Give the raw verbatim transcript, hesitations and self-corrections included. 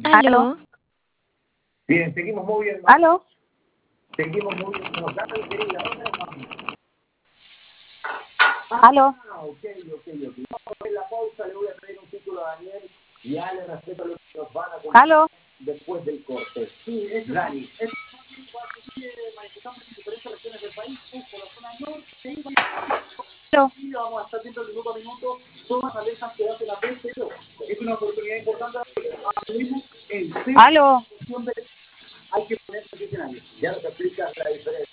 ¿Aló? ¿Aló? Bien, seguimos muy bien. ¿Aló? Seguimos muy bien. Nos da la querida. ¿Aló? Ah, ok, ok, ok. Vamos a ver la pausa. Le voy a traer un título a Daniel y Ale respecto a lo que nos van a contar ¿Aló? después del corte. Sí, es Dani. Es manifestamos en diferentes regiones del país, por la zona norte. ¿Aló? Y vamos a estar viendo minuto a minuto todas las alertas que hacen la P C O. Es una oportunidad importante. En ¿Aló? hay que ponerse funcionarios. Ya nos explica la diferencia.